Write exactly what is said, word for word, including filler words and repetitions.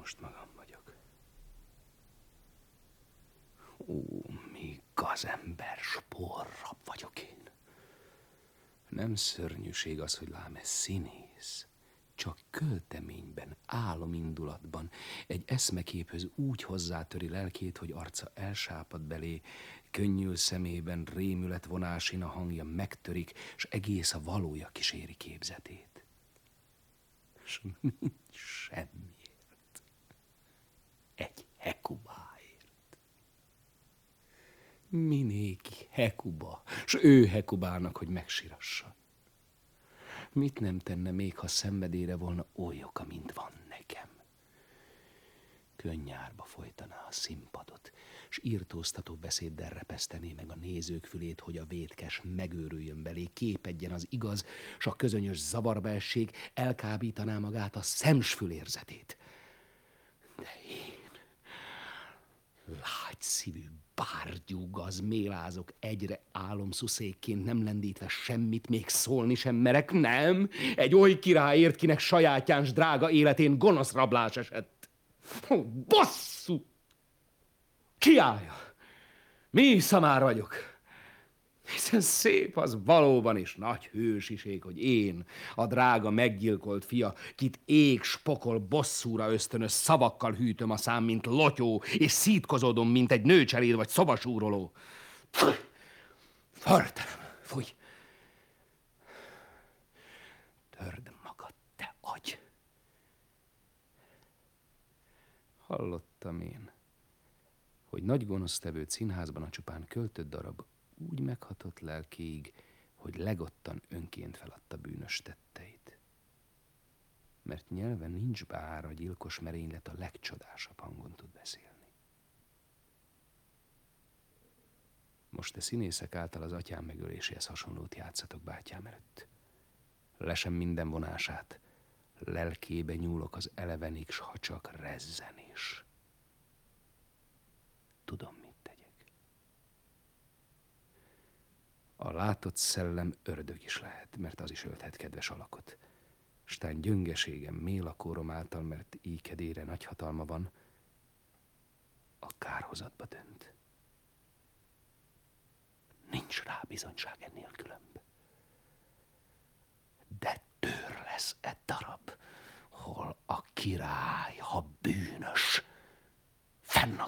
most magam vagyok. Ó, mi gazember, sporrab vagyok én. Nem szörnyűség az, hogy lám ez színész. Csak költeményben, álomindulatban egy eszmeképhöz úgy hozzátöri lelkét, hogy arca elsápad belé, könnyül szemében rémületvonásina hangja megtörik, s egész a valója kíséri képzetét. S nincs semmiért. Egy Hekubáért. Minéki Hekuba, s ő Hekubának, hogy megsirasson. Mit nem tenne még, ha szenvedélyre volna oly oka, mint van nekem? Könnyárba folytaná a színpadot, s írtóztató beszéddel repesztené meg a nézők fülét, hogy a vétkes megőrüljön belé, képedjen az igaz, s a közönyös zavarbaesség elkábítaná magát a szemsfülérzetét. De én, lágy szívű bárgyú gazmélázok, egyre álomszuszékként nem lendítve semmit, még szólni sem merek, nem? Egy oly királyért, kinek sajátján s drága életén gonosz rablás esett. Ó, bosszú! Kiállja! Mi szamár vagyok? Hiszen szép az valóban is nagy hősiség, hogy én, a drága meggyilkolt fia, kit ég spokol bosszúra ösztönös szavakkal hűtöm a szám, mint lotyó, és szítkozódom, mint egy nőcseléd vagy szobasúroló. Förtelem, fúj! Törd magad, te agy! Hallottam én, hogy nagy gonosztevőt színházban a csupán költött darab úgy meghatott lelkéig, hogy legottan önként feladta bűnös tetteit. Mert nyelven nincs bár, a gyilkos merénylet a legcsodásabb hangon tud beszélni. Most te színészek által az atyám megöléséhez hasonlót játszatok bátyám előtt. Lesem minden vonását, lelkébe nyúlok az elevenig, s ha csak rezzenés. Tudom, mit tegyek. A látott szellem ördög is lehet, mert az is ölthet kedves alakot. Stán gyöngeségem mélakórom által, mert íkedére nagy hatalma van, a kárhozatba dönt. Nincs rá bizonyság ennél különb. De tőr lesz e darab, hol a király, ha bűnös